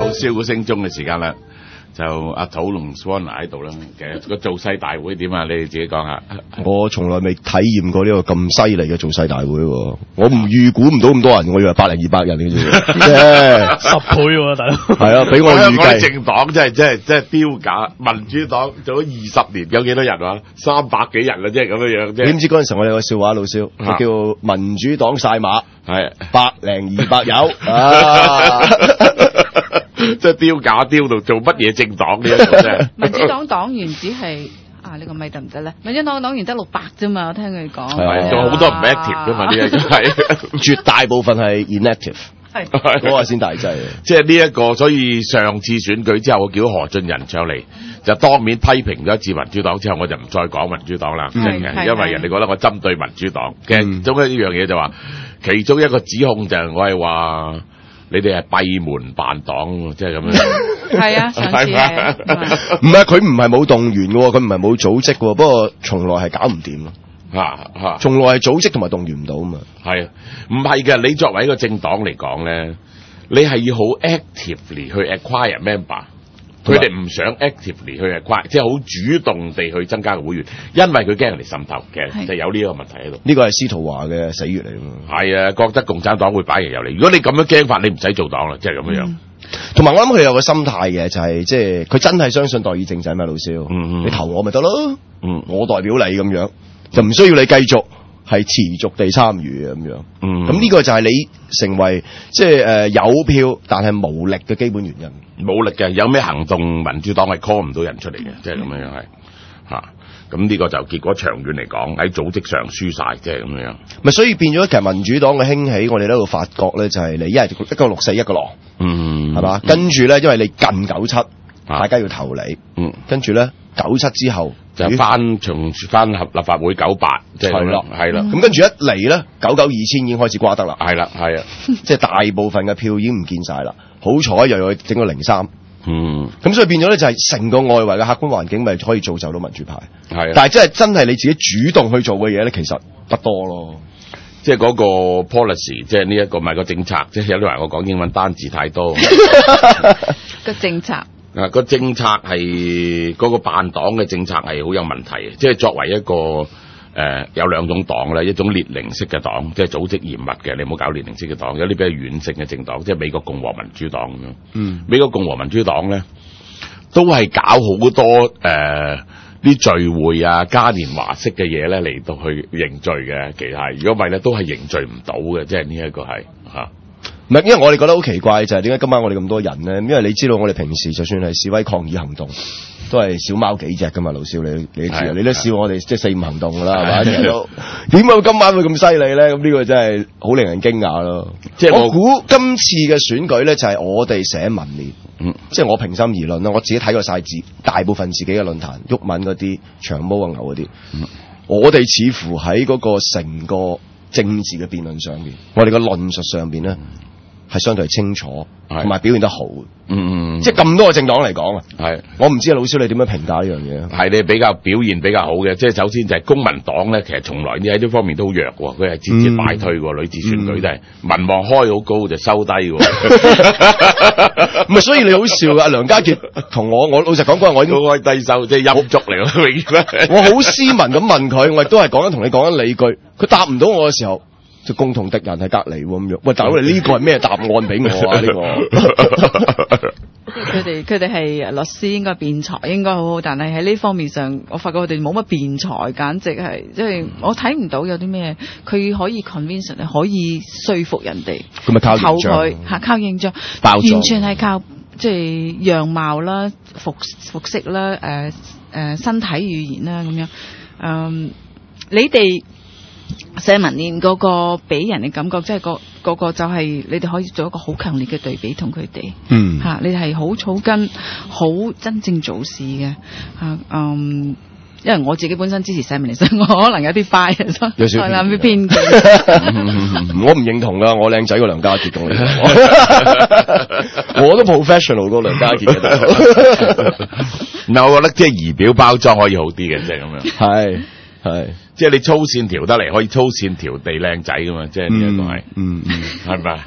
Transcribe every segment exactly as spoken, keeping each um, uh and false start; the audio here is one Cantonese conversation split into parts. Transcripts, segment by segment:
到蕭古星鐘嘅時間啦。就阿土同 Swanner 喺度啦，其實個造勢大會點啊？你哋自己講下。 我從來未體驗過呢個咁犀利嘅造勢大會喎，我唔預估唔到咁多人，我以為百零二百人嘅啫， 十倍喎，大佬。 係啊，比我預計。 政黨真係真係真係標價，民主黨做咗二十年，有幾多人啊？三百幾人啦，即係咁樣樣啫。 點知嗰陣時我哋有個笑話老蕭， 啊叫民主黨晒馬， 係百零二百友啊！ 即係丟架丟到做乜嘢政黨呢一個啫？ 民主黨黨員只係啊，呢個咪得唔得咧？民主黨黨員得六百啫嘛，我聽佢講。 係，仲好多唔 active 噶嘛？呢一個係絕大部分係 inactive， 係嗰個先大劑。 即係呢一個，所以上次選舉之後，我叫何俊仁上嚟，就當面批評咗一次民主黨之後，我就唔再講民主黨啦，因為人哋覺得我針對民主黨。其實總之呢樣嘢就話，其中一個指控就係我係話。你哋係閉門辦黨，即係咁樣。 係啊，上次係啊。 唔係佢唔係冇動員嘅，佢唔係冇組織嘅，不過從來係搞唔掂咯。 嚇嚇， 從來係組織同埋動員唔到啊嘛。 係啊，唔係嘅。你作為一個政黨嚟講咧，你係要好 actively 去 acquire member。佢哋唔想 actively 去 acquire，即係好主動地去增加個會員，因為佢驚人哋滲透嘅，就有呢個問題喺度。 呢個係司徒華嘅死穴嚟㗎嘛。 係啊，覺得共產黨會擺嘢入嚟。如果你咁樣驚法，你唔使做黨啦，即係咁樣。 同埋我諗佢有個心態嘅，就係即係佢真係相信代議政制嘛，老蕭。 嗯嗯。 你投我咪得咯。 嗯。 我代表你咁樣，就唔需要你繼續係持續地參與咁樣。 嗯。 咁呢個就係你成為即係誒有票但係無力嘅基本原因。 冇力嘅，有咩行動民主黨係 call 唔到人出嚟嘅，即係咁樣樣係嚇。咁呢個就結果長遠嚟講喺組織上輸晒，即係咁樣樣。 咪所以變咗其實民主黨嘅興起，我哋喺度發覺咧，就係你一係一個六四一個狼， 嗯， 係嘛？跟住咧，因為你近九七，大家要投你， 嗯， 跟住咧九七之後就翻從翻合立法會九八，即係啦，係啦。 咁跟住一嚟咧，九九二千已經開始瓜得啦， 係啦，係啊， 即係大部分嘅票已經唔見晒啦。好彩又有整個零三。 嗯， 咁所以變咗咧就係成個外圍嘅客觀環境咪可以造就到民主派， 係， 但係真係真係你自己主動去做嘅嘢咧，其實不多咯。 即係嗰個 policy，即係呢一個咪個政策，即係有啲人我講英文單字太多。 個政策啊，個政策係嗰個辦黨嘅政策係好有問題嘅，即係作為一個。誒、呃、有兩種黨啦，一種列寧式嘅黨，即係組織嚴密嘅，你唔好搞列寧式嘅黨；有啲比較軟性嘅政黨，即係美國共和民主黨咁樣。嗯，美國共和民主黨咧，都係搞好多誒啲、呃、聚會啊、嘉年華式嘅嘢咧嚟到去凝聚嘅，其實係如果唔係咧，都係凝聚唔到嘅，即係呢一個係嚇。唔係，因為我哋覺得好奇怪就係點解今晚我哋咁多人咧？因為你知道我哋平時就算係示威抗議行動，都係小貓幾隻噶嘛，老蕭你你知啊？你都笑我哋即係四五行動噶啦，係嘛？點解今晚會咁犀利咧？咁呢個真係好令人驚訝咯。即係我估今次嘅選舉咧，就係我哋寫文練，嗯，即係我平心而論啦，我自己睇過晒字，大部分自己嘅論壇、毓民嗰啲、長毛啊、牛嗰啲，嗯，我哋似乎喺嗰個成個政治嘅辯論上邊，我哋嘅論述上邊咧。係相對清楚，同埋表現得好。嗯嗯，即係咁多個政黨嚟講啊，係我唔知啊，老蕭你點樣評價呢樣嘢？係你比較表現比較好嘅，即係首先就係公民黨咧，其實從來呢喺呢方面都好弱喎，佢係節節敗退喎，女子選舉都係民望開好高就收低喎。唔係，所以你好笑啊！梁家傑同我，我老實講嗰日我已經高開低收，即係陰燭嚟咯，永遠。我好斯文咁問佢，我亦都係講緊同你講緊理據，佢答唔到我嘅時候。就共同敵人喺隔離喎咁樣，喂大佬你呢個係咩答案俾我啊？呢個佢哋佢哋係律師，應該辯才應該好好，但係喺呢方面上，我發覺佢哋冇乜辯才，簡直係即係我睇唔到有啲咩，佢可以 convince 可以說服人哋。 佢咪靠形象佢嚇靠形象，完全係靠即係樣貌啦、服服飾啦、誒、呃、誒、呃、身體語言啦咁樣。嗯，你哋。社民連嗰個俾人嘅感覺，即係個嗰個就係你哋可以做一個好強烈嘅對比同佢哋，嗯嚇，你係好草根，好真正做事嘅嚇，嗯，因為我自己本身支持社民連，所以我可能有啲 bias，有少少偏見。 我唔認同噶，我靚仔過梁家傑同你講，我都 professional 過梁家傑嘅。 嗱，我覺得即係儀表包裝可以好啲嘅，即係咁樣。 係。係， 即係你粗線條得嚟，可以粗線條地靚仔噶嘛，即係呢一個係， 嗯嗯， 係咪？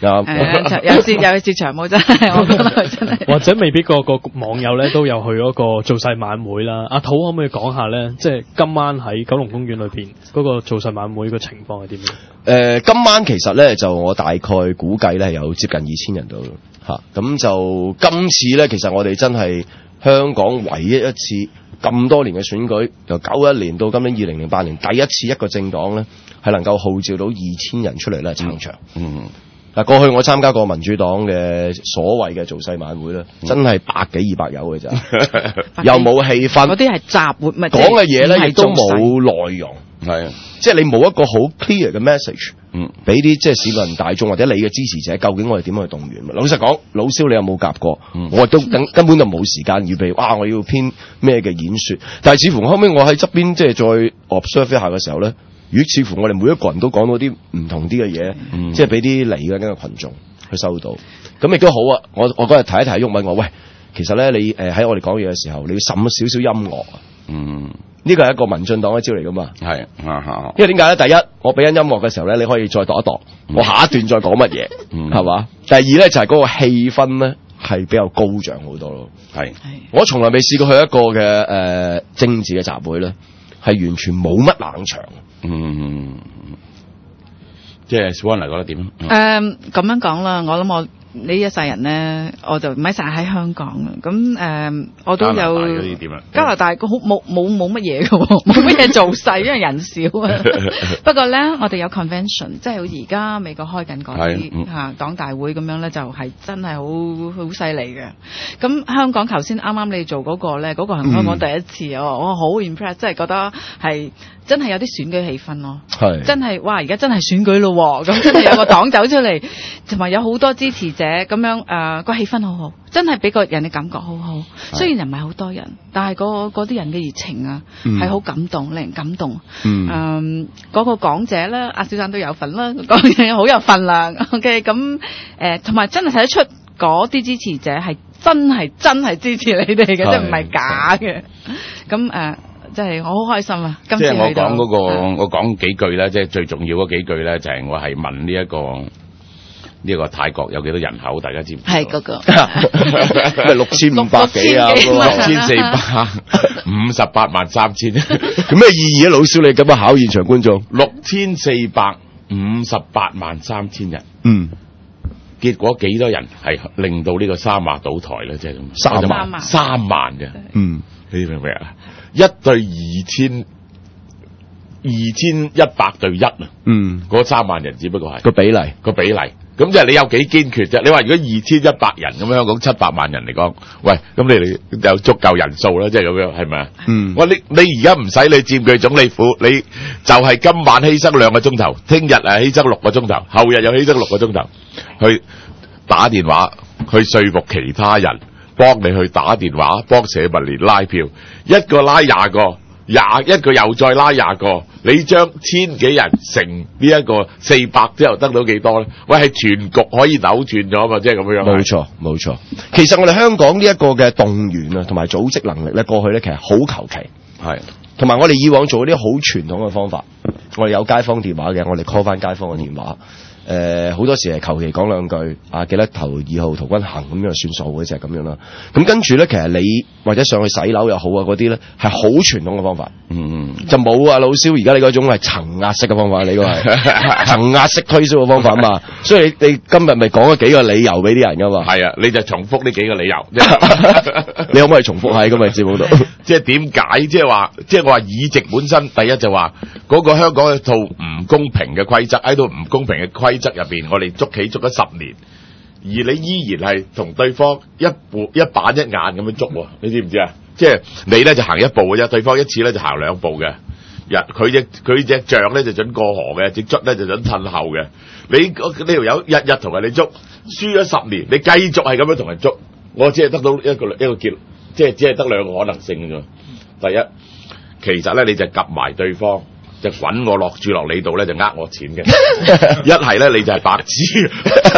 啱誒有時有時長毛真係，我覺得佢真係。 或者未必個個網友咧都有去嗰個造勢晚會啦。阿土可唔可以講下咧？即係今晚喺九龍公園裏邊嗰個造勢晚會個情況係點樣？誒、 呃，今晚其實咧就我大概估計咧有接近二千人度嚇，咁、啊、就今次咧其實我哋真係香港唯一一次咁多年嘅選舉，由九一年到今年二零零八年，第一次一個政黨咧係能夠號召到二千人出嚟咧撐場。嗯。嗱，過去我參加過民主黨嘅所謂嘅造勢晚會咧，真係百幾二百友嘅咋，又冇氣氛， 嗰啲係集會，咪講嘅嘢咧亦都冇內容，係啊，即係你冇一個好 clear 嘅 message，嗯，俾啲即係市民大眾或者你嘅支持者，究竟我哋點去動員？老實講，老蕭你有冇夾過？嗯、我亦都根根本就冇時間預備，哇！我要編咩嘅演說，但係似乎後尾我喺側邊即係再 observe 一下嘅時候咧。如果似乎我哋每一個人都講到啲唔同啲嘅嘢，嗯、即係俾啲嚟嘅呢個群眾去收到，咁亦都好啊！我我嗰日提一提毓民我，喂，其實咧你誒喺、呃、我哋講嘢嘅時候，你要滲少少音樂啊，嗯，呢個係一個民進黨嘅招嚟噶嘛，係啊，因為點解咧？第一，我俾緊音樂嘅時候咧，你可以再度一度，嗯、我下一段再講乜嘢，係嘛、嗯？第二咧就係、是、嗰個氣氛咧係比較高漲好多咯，係，我從來未試過去一個嘅誒、呃、政治嘅集會咧，係完全冇乜冷場。嗯，即係小安嚟覺得點？誒、 嗯，咁樣講啦，我諗我呢一世人咧，我就唔係成日喺香港啊。咁誒、嗯，我都有加拿大嗰啲點啊？加拿大個好冇冇冇乜嘢嘅，冇乜嘢做勢，因為人少啊。不過咧，我哋有 convention，即係好似而家美國開緊嗰啲嚇黨大會咁樣咧，就係、是、真係好好犀利嘅。咁香港頭先啱啱你做嗰個咧，嗰、那個係香港第一次啊！我好 impress，即係覺得係。真係有啲選舉氣氛咯，係真係哇！而家真係選舉咯，咁真係有個黨走出嚟，同埋有好多支持者咁樣誒，個氣氛好好，真係俾個人嘅感覺好好。雖然唔係好多人，但係嗰啲人嘅熱情啊，係好、嗯、感動，令人感動。嗯，嗰、嗯嗰個講者咧，阿小生都有份啦，講嘢好有份量。OK，咁誒，同埋真係睇得出嗰啲支持者係真係真係支持你哋嘅，即係唔係假嘅。咁誒。即係我好開心啊！今次即係我講嗰、嗰個，嗯、我講幾句咧，即係最重要嗰幾句咧，就係、係、我係問呢、呢、一個呢一、呢個泰國有幾多人口，大家知唔知？係嗰、嗰個咩六千五百幾啊，六千四百五十八萬三千，咁咩意義啊？老蕭，你咁樣考現場觀眾，六千四百五十八萬三千人，嗯，結果幾多人係令到呢個沙馬倒台咧？即係咁，三萬三萬嘅，嗯，你明唔明啊？一對二千二千一百對一啊，嗯，嗰三萬人只不過係個比例，個比例，咁即係你有幾堅決啫？你話如果二千一百人咁樣講七百萬人嚟講，喂，咁你哋有足夠人數啦，即係咁樣，係咪啊？嗯，我你你而家唔使你佔據總理府，你就係今晚犧牲兩個鐘頭，聽日啊犧牲六個鐘頭，後日又犧牲六個鐘頭，去打電話去說服其他人。幫你去打電話，幫社民連拉票，一個拉廿個，廿一個又再拉廿個，你將千幾人乘呢一個四百之後得到幾多咧？喂，係全局可以扭轉咗嘛？即係咁樣。冇錯，冇錯。其實我哋香港呢一個嘅動員啊，同埋組織能力咧，過去咧其實好求其，係同埋我哋以往做啲好傳統嘅方法，我哋有街坊電話嘅，我哋 call 翻街坊嘅電話。誒、呃、好多時係求其講兩句啊，記得投二號陶君行咁樣就算數嘅啫，咁樣啦。咁跟住咧，其實你或者上去洗樓又好啊，嗰啲咧係好傳統嘅方法。嗯，就冇啊，老蕭而家你嗰種係層壓式嘅方法，你個係層壓式推銷嘅方法啊嘛。所以你你今日咪講咗幾個理由俾啲人噶嘛。係啊，你就重複呢幾個理由。你可唔可以重複喺今日節目度？即係點解？即係話，即係我話議席本身，第一就話嗰、那個香港一套唔公平嘅規則，喺度唔公平嘅規則入邊，我哋捉棋捉咗十年，而你依然係同對方一步一板一眼咁樣捉，你知唔知啊？即係你咧就行一步嘅啫，對方一次咧就行兩步嘅。日佢隻佢隻象咧就準過河嘅，隻卒咧就準褪後嘅。你呢條友日日同人哋捉，輸咗十年，你繼續係咁樣同人捉，我只係得到一個一個結，即係只係得兩個可能性嘅啫。第一，其實咧你就夾埋對方。就滾我落住落你度咧，就呃我錢嘅。一係咧，你就係白痴。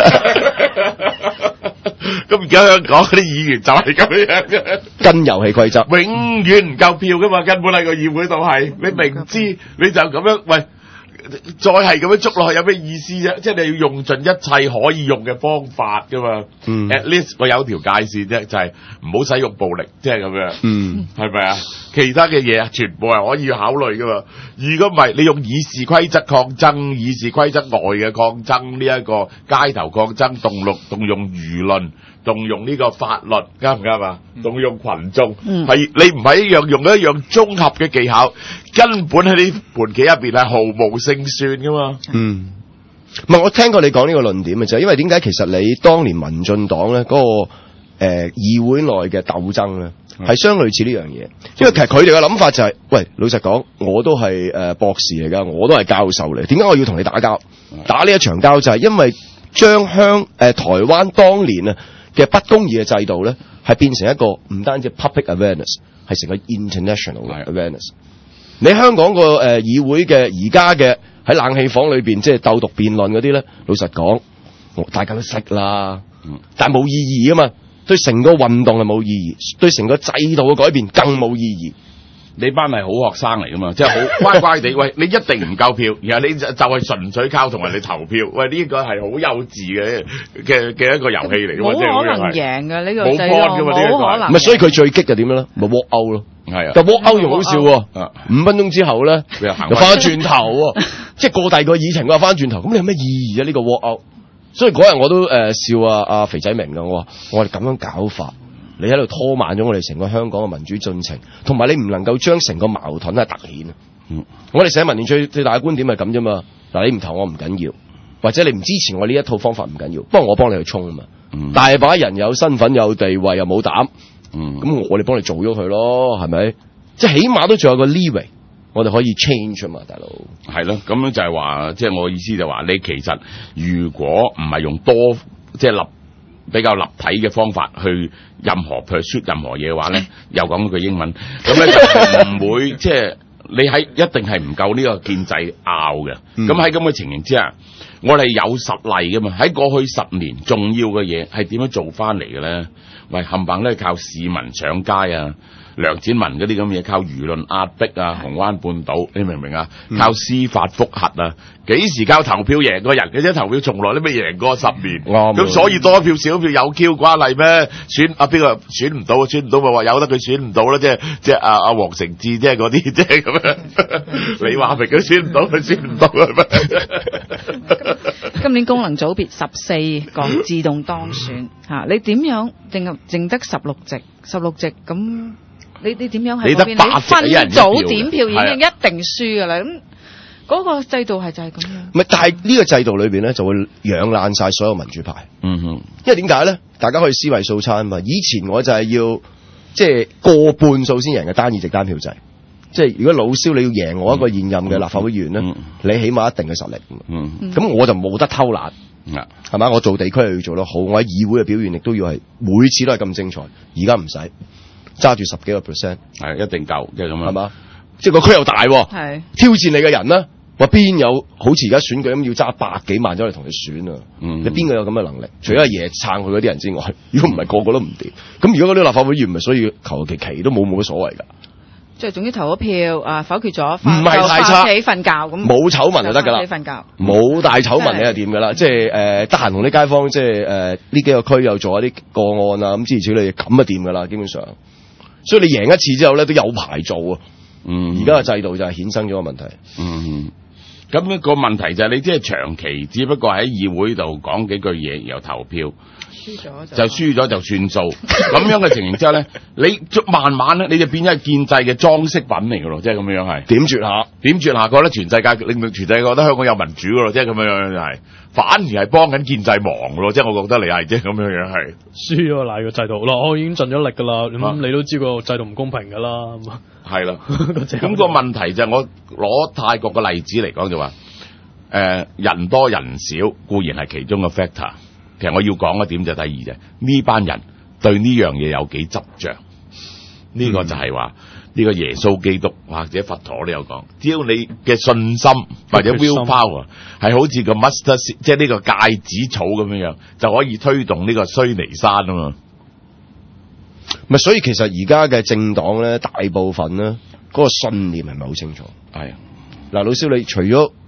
咁而家香港嗰啲議員就係咁樣嘅，跟遊戲規則，永遠唔夠票噶嘛，根本喺個議會度係。你明知你就咁樣，喂， 再係咁樣捉落去有咩意思啫？即係你要用盡一切可以用嘅方法噶嘛。 嗯 At least 我有條界線啫，就係唔好使用暴力，即係咁樣。 嗯， 係咪啊？其他嘅嘢全部係可以考慮噶嘛。如果唔係，你用議事規則抗爭、議事規則外嘅抗爭，呢一個街頭抗爭，動用動用輿論。動用呢個法律啱唔啱啊？動用群眾，係、嗯、你唔係一樣用一樣綜合嘅技巧，根本喺呢盤棋入邊係毫無勝算噶嘛。嗯， 唔係我聽過你講呢個論點嘅就係因為點解其實你當年民進黨咧嗰、那個誒、呃、議會內嘅鬥爭咧係相類似呢樣嘢，因為其實佢哋嘅諗法就係、是，喂，老實講，我都係誒、呃、博士嚟噶，我都係教授嚟，點解我要同你打交？打呢一場交就係因為將香誒、呃、台灣當年啊嘅不公義嘅制度咧，係變成一個唔單止 public awareness， 係成個 international awareness。你香港個誒、呃、議會嘅而家嘅喺冷氣房裏邊即係鬥獨辯論嗰啲咧，老實講，大家都識啦，但係冇意義啊嘛，對成個運動係冇意義，對成個制度嘅改變更冇意義。 你班係好學生嚟噶嘛，即係好乖乖地。喂，你一定唔夠票，然後你就就係純粹靠同人哋投票。喂，呢、這個係好幼稚嘅嘅嘅一個遊戲嚟噶嘛，即係冇可能贏嘅呢個制度， 冇可能。 唔係，所以佢最激就點樣咧？咪 walk out 咯。 係啊， 但 walk out 仲好笑喎。五分鐘之後咧，又翻轉頭喎，即係過第二個議程，佢又翻轉頭。咁你有咩意義啊？呢、這個 walk out。所以嗰日我都誒、呃、笑啊阿、啊、肥仔明噶，我話我哋咁樣搞法。你喺度拖慢咗我哋成個香港嘅民主進程，同埋你唔能夠將成個矛盾係突顯啊！嗯，我哋寫民調最最大嘅觀點係咁啫嘛。嗱，你唔投我唔緊要，或者你唔支持我呢一套方法唔緊要，不過我幫你去衝啊嘛。嗯，大把人有身份有地位又冇膽，嗯，咁我哋幫你做咗佢咯，係咪？即係起碼都仲有個 leeway，我哋可以 change 啊嘛，大佬。係咯， 咁樣就係話，即係我意思就話，你其實如果唔係用多即係立。比較立體嘅方法去任何 pursue 任何嘢嘅話咧，又講句英文，咁咧就唔會即係你喺一定係唔夠呢個建制拗嘅。咁喺咁嘅情形之下，我哋有實例噶嘛？喺過去十年重要嘅嘢係點樣做翻嚟嘅咧？喂，冚唪唥咧靠市民上街啊！梁展文嗰啲咁嘢，靠輿論壓迫啊，紅灣半島，你明唔明啊？靠司法覆核啊，幾時靠投票贏個人嘅啫？投票從來都未贏過十年，咁所以多票少票有 Q 關係咩？選啊邊個選唔到，選唔到咪話由得佢選唔到啦，即係即係阿阿黃成智即係嗰啲即係咁樣。你話明佢選唔到，佢選唔到係咪？ 今年功能組別十四個自動當選嚇，你點樣淨淨得十六席？十六席咁。你你點樣喺嗰邊？你分組點票已經一定輸噶啦，咁嗰個制度係就係咁樣。 唔係，但係呢個制度裏邊咧就會養爛晒所有民主派。嗯哼，因為點解咧？大家可以思維素餐嘛。以前我就係要即係過半數先贏嘅單議席單票制。即係如果老蕭你要贏我一個現任嘅立法會議員咧，嗯、你起碼一定嘅實力。嗯，咁我就冇得偷懶。嗯，係嘛？我做地區又要做得好，我喺議會嘅表現亦都要係每次都係咁精彩。而家唔使。揸住十幾個 percent， 係一定夠，即係咁樣，係嘛？即係個區又大，係挑戰你嘅人咧，話邊有好似而家選舉咁要揸百幾萬走嚟同你選啊？嗯，你邊個有咁嘅能力？除咗阿爺撐佢嗰啲人之外，如果唔係個個都唔掂。咁如果嗰啲立法會議員唔係，所以求其其都冇冇乜所謂㗎。即係總之投咗票啊，否決咗，唔係太差，瞓覺咁，冇醜聞就得㗎啦。瞓覺冇大醜聞你係掂㗎啦。即係誒，得閒同啲街坊即係誒呢幾個區又做一啲個案啊，咁諸如此類咁啊掂㗎啦，基本上。所以你贏一次之後咧，都有排做啊！嗯，而家嘅制度就係衍生咗個問題。嗯，咁、那、一個問題就係你即係長期，只不過喺議會度講幾句嘢，然後投票，輸咗就輸咗就算數。咁樣嘅情形之後咧，你慢慢咧，你就變咗係建制嘅裝飾品嚟㗎咯，即係咁樣係點綴下，點綴下，覺得全世界令到全世界覺得香港有民主㗎咯，即係咁樣樣就係。反而係幫緊建制忙咯，即係我覺得你係即係咁樣樣係輸咗賴個制度咯，我已經盡咗力㗎啦，咁、啊、你都知個制度唔公平㗎啦，係啦。咁個問題就係我攞泰國嘅例子嚟講就話，誒、呃、人多人少固然係其中嘅 factor， 其實我要講嘅點就第二啫，呢班人對呢樣嘢有幾執着，呢、這個就係話。嗯呢個耶穌基督或者佛陀都有講，只要你嘅信心或者 will power 係好似個 mustard， 即係呢個芥子草咁樣樣，就可以推動呢個須彌山啊嘛。咪所以其實而家嘅政黨咧，大部分咧嗰、那個信念係咪好清楚？係嗱，老蕭，你除咗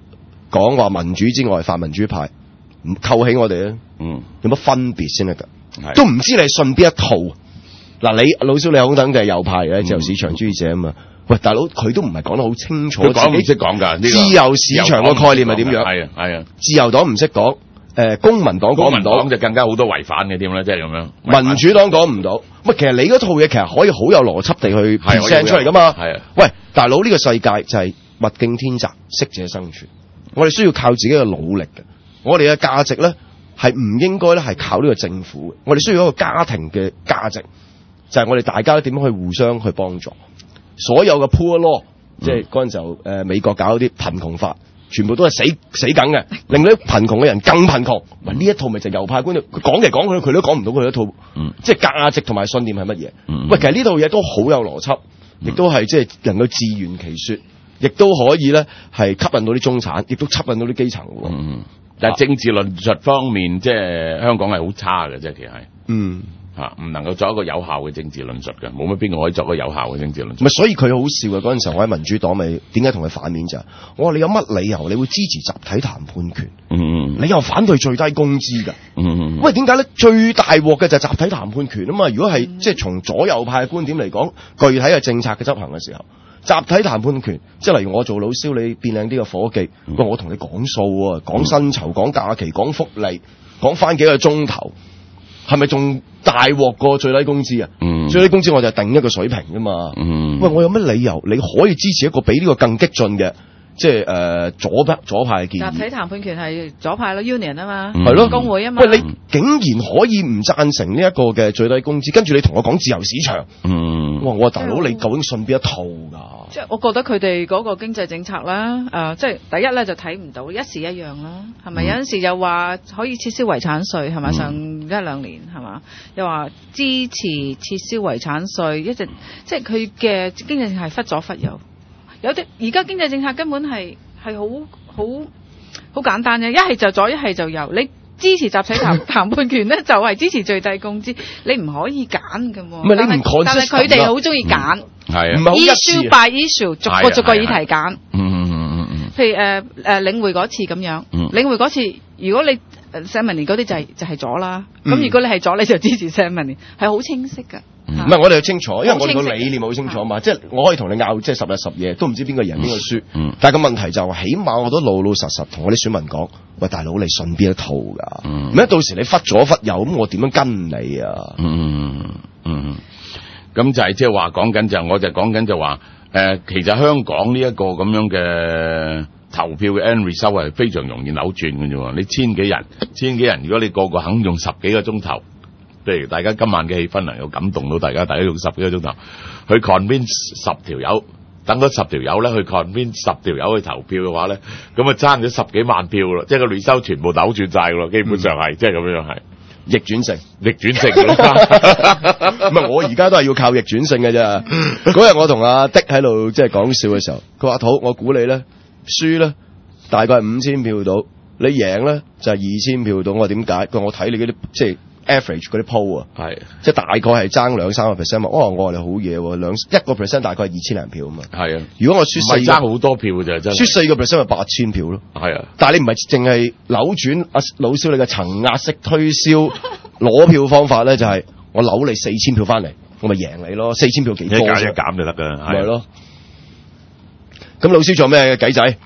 講話民主之外，泛民主派唔扣起我哋咧， 嗯， 有乜分別先得㗎？都唔知你係信邊一套。嗱，你老蕭你好等就係右派嘅自由市場主義者啊嘛。喂，大佬佢都唔係講得好清楚， 佢講唔識講㗎。 自由市場個概念係點樣？ 係啊係啊， 自由黨唔識講，誒公民黨講唔到， 就更加好多違反嘅添啦，即係咁樣。 民主黨講唔到，喂，其實你嗰套嘢其實可以好有邏輯地去 present 出嚟㗎嘛。係啊，喂，大佬呢個世界就係物競天擇，適者生存。我哋需要靠自己嘅努力嘅，我哋嘅價值咧係唔應該咧係靠呢個政府嘅，我哋需要一個家庭嘅價值，就係、是、我哋大家點樣去互相去幫助。所有嘅 poor law，、嗯、即係嗰陣時候、呃、美國搞啲貧窮法，全部都係死死梗嘅，令到啲貧窮嘅人更貧窮。喂，呢一套咪就係右派觀念，佢講嚟講去佢都講唔到佢一套，嗯、即係價值同埋信念係乜嘢？嗯、喂，其實呢套嘢都好有邏輯，亦都係即係能夠自圓其說。亦都可以咧，係吸引到啲中產，亦都吸引到啲基層喎。 嗯，但係政治論述方面，即係香港係好差嘅，即係其實係。嗯。嚇，唔能夠作一個有效嘅政治論述嘅，冇乜邊個可以作一個有效嘅政治論述。 咪所以佢好笑嘅嗰陣時候，我喺民主黨咪點解同佢反面就係，我話你有乜理由你會支持集體談判權？嗯，你又反對最低工資㗎？嗯，喂，點解咧？最大鑊嘅就係集體談判權啊嘛！如果係、嗯、即係從左右派嘅觀點嚟講，具體嘅政策嘅執行嘅時候。集體談判權，即係例如我做老蕭，你變靚啲嘅伙計，喂、嗯，我同你講數啊，講薪酬、講假期、講福利、講翻幾個鐘頭，係咪仲大鑊過最低工資啊？嗯、最低工資我就定一個水平啫嘛。嗯、喂，我有乜理由你可以支持一個比呢個更激進嘅？即係誒、呃、左派左派嘅建議。 集體談判權係左派咯 ，union 啊嘛， 係咯、嗯、 工會啊嘛。 喂，你竟然可以唔贊成呢一個嘅最低工資，跟住你同我講自由市場。嗯，哇！我話大佬，你究竟信邊一套㗎？ 即係我覺得佢哋嗰個經濟政策啦，誒、呃，即係第一咧就睇唔到，一時一樣啦，係咪？嗯、有陣時又話可以撤銷遺產稅，係咪？上一兩年係嘛？又話支持撤銷遺產稅，一直即係佢嘅經濟係忽左忽右。有啲而家經濟政策根本係係好好好簡單嘅，一係就左，一係就右。你支持集體談談判權咧，就係支持最低工資，你唔可以揀㗎喎。 唔係你唔 consistent， 但係佢哋好中意揀， 係啊 ，issue by issue，逐個逐個議題揀。 嗯嗯嗯嗯。 譬如誒誒、呃、領匯嗰次咁樣，嗯、領匯嗰次如果你 Semony 嗰啲就係、是、就係、是、左啦，咁、嗯、如果你係左你就支持 Semony，係好清晰㗎。 唔係、嗯，我哋清楚，因為我哋個理念好清楚嘛。即係我可以同你拗，即係十日十夜都唔知邊個贏邊個輸。嗯、但係個問題就係、是，起碼我都老老實實同我啲選民講，喂，大佬你信邊一套㗎？嗯，咁到時你忽左忽右，咁我點樣跟你啊？ 嗯嗯，咁就係即係話講緊就，我就講緊就話，誒、呃，其實香港呢一個咁樣嘅投票嘅 end result 係非常容易扭轉嘅啫喎。你千幾人，千幾人，如果你個個肯用十幾個鐘頭。譬如大家今晚嘅氣氛能夠感動到大家，大家用十幾個鐘頭去 convince 十條友，等嗰十條友咧去 convince 十條友去投票嘅話咧，咁啊爭咗十幾萬票咯，即係個聯收全部扭轉晒噶咯，基本上係即係咁樣係逆轉勝， 逆轉勝。 唔係我而家都係要靠逆轉勝嘅啫。嗰日我同阿的喺度即係講笑嘅時候，佢話：土，我估你咧輸咧大概係五千票到，你贏咧就係二千票到。我話點解？佢話我睇你嗰啲即係。average 嗰啲 poll 啊，係即係大概係爭兩三個 percent 嘛。哦，我話你好嘢喎，兩一個 percent 大概係二千零票啊嘛。係啊，如果我輸四， 爭好多票嘅啫，真係輸四個 percent 咪八千票咯。係啊，但係你唔係淨係扭轉阿老蕭你嘅層壓式推銷攞票方法咧，就係、是、我扭你四千票翻嚟，我咪贏你咯。四千票幾多？一減一減就得㗎，係咯。咁老蕭做咩計仔？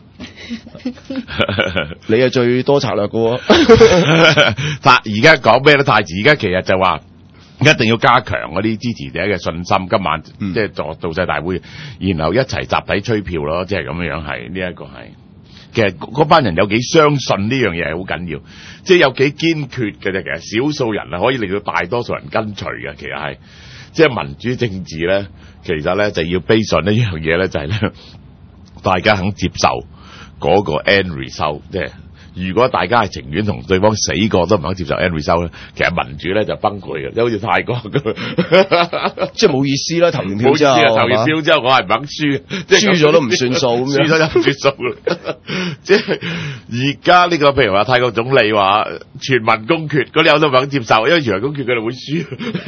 你係最多策略嘅喎， 但而家講咩咧？太子而家其實就話一定要加強嗰啲支持者嘅信心。今晚、嗯、即係做造勢大會，然後一齊集體吹票咯，即係咁樣樣係呢一個係。其實嗰班人有幾相信呢樣嘢係好緊要，即係有幾堅決嘅啫。其實少數人係可以令到大多數人跟隨嘅。其實係即係民主政治咧，其實咧就要 base on 呢樣嘢咧，就係咧大家肯接受。嗰個 end result 即係如果大家係情願同對方死過都唔肯接受 end result 咧，其實民主咧就崩潰嘅，即係好似泰國咁， 即係冇意思啦。投完票之後， 冇意思啊！投完票之後我係唔肯輸，即係輸咗都唔算數咁樣， 輸咗就唔算數啦。即係而家呢個譬如話泰國總理話全民公決，嗰啲我都唔肯接受，因為全民公決佢哋會輸。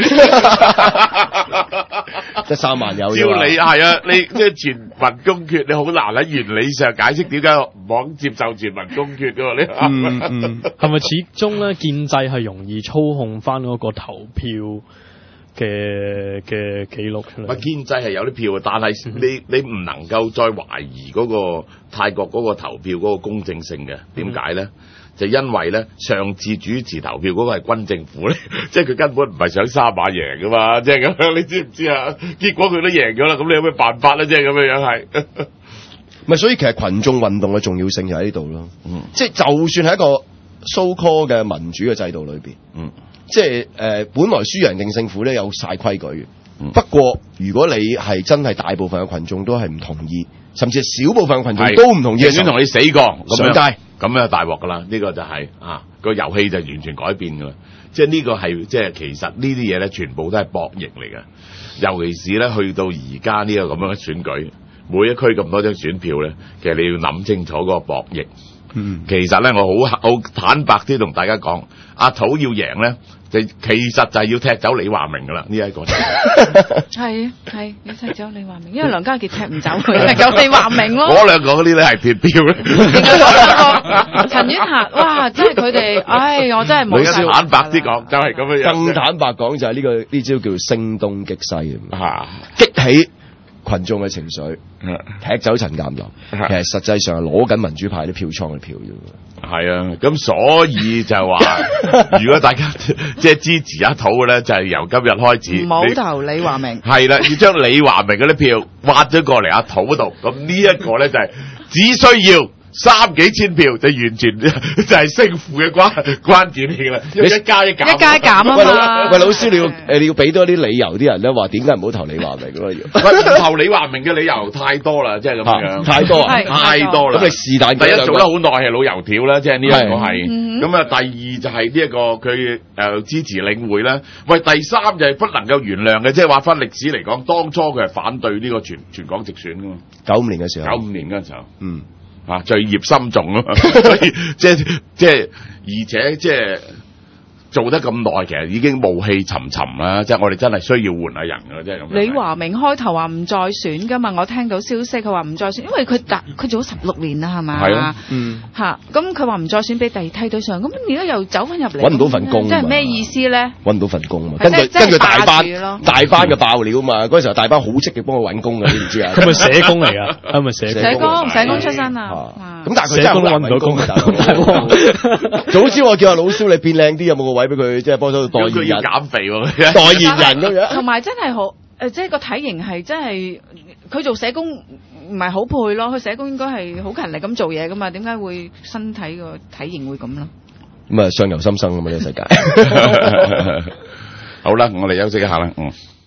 即係三萬有。 只要你係啊，你即係全民公決，你好難喺原理上解釋點解唔肯接受全民公決㗎喎？你嗯嗯，係咪始終咧建制係容易操控翻嗰個投票嘅嘅記錄出嚟？ 建制係有啲票，但係你你唔能夠再懷疑嗰個泰國嗰個投票嗰個公正性嘅。點解咧？就因為咧，上次主持投票嗰個係軍政府咧，即係佢根本唔係想沙馬贏噶嘛，即係咁樣，你知唔知啊？結果佢都贏咗啦，咁你有咩辦法咧？即係咁樣樣係。 咪所以其實群眾運動嘅重要性就喺呢度咯。嗯，即係就算係一個 so call 嘅民主嘅制度裏邊，嗯，即係誒、呃，本來輸贏定勝負咧有晒規矩。嗯、不過如果你係真係大部分嘅群眾都係唔同意，甚至係少部分嘅群眾都唔同意， 寧願同你死過上街， 咁樣大鑊噶啦。呢、這個就係、是、啊個遊戲就完全改變噶啦。即係呢個係即係其實呢啲嘢咧，全部都係博弈嚟嘅。尤其是咧去到而家呢個咁樣嘅選舉。每一區咁多張選票咧，其實你要諗清楚嗰個博弈。嗯，其實咧，我好好坦白啲同大家講，阿土要贏咧，就其實就係要踢走李華明噶啦，呢一個就係係要踢走李華明，因為梁家傑踢唔走佢，踢走李華明咯。 嗰兩個嗰啲咧係鐵票咧。 陳婉嫻，哇！真係佢哋，唉，我真係冇晒。 坦白啲講，就係咁樣樣。 更坦白講就係呢、這個呢招叫聲東擊西啊，激起群眾嘅情緒，踢走陳鑑林，其實實際上係攞緊民主派啲票倉嘅票啫。 係啊，咁所以就話，如果大家即係支持阿土嘅咧，就係、是、由今日開始， 唔好投李華明。 係啦，要將李華明嗰啲票挖咗過嚟阿土嗰度。咁呢一個咧就係、是、只需要三幾千票就完全就係勝負嘅關關鍵嚟啦，因為一加一減， 一加一減啊嘛。 喂，老師你要誒你要俾多啲理由啲人咧，話點解唔好投李華明咯？要喂，唔投李華明嘅理由太多啦，即係咁樣， 太多啊， 太多啦。咁你是但第一做得好耐係老油條啦，即係呢一個係。咁啊，第二就係呢一個佢誒支持領匯啦。喂，第三就係不能夠原諒嘅，即係話翻歷史嚟講，當初佢係反對呢個全全港直選噶嘛。 九五年嘅時候， 九五年嗰陣時候， 嗯。 啊，罪孽深重啊嘛，所以即係即係，而且即係做得咁耐，其實已經暮氣沉沉啦。即係我哋真係需要換下人㗎，即係咁。 李華明開頭話唔再選㗎嘛，我聽到消息佢話唔再選，因為佢達佢做咗十六年啦，係嘛？ 係啊， 嗯，嚇，咁佢話唔再選俾第二梯隊上，咁而家又走翻入嚟， 揾唔到份工， 即係咩意思咧？ 揾唔到份工啊嘛，跟住跟住大班大班嘅爆料嘛，嗰陣時候大班好積極幫佢揾工嘅，你唔知啊？ 係咪社工嚟㗎？係咪社社工社工出身啊？ 咁但係佢真係好難揾工嘅，大佬。早知我叫阿老蕭你變靚啲，有冇個位俾佢即係幫手代言人？ 佢要減肥喎， 代言人咁樣。 同埋真係好誒，即係個體型係真係，佢做社工唔係好配咯。佢社工應該係好勤力咁做嘢噶嘛，點解會身體個體型會咁咯？ 咁啊，相由心生咁嘛，呢個世界。 好啦，我哋休息一下啦，嗯。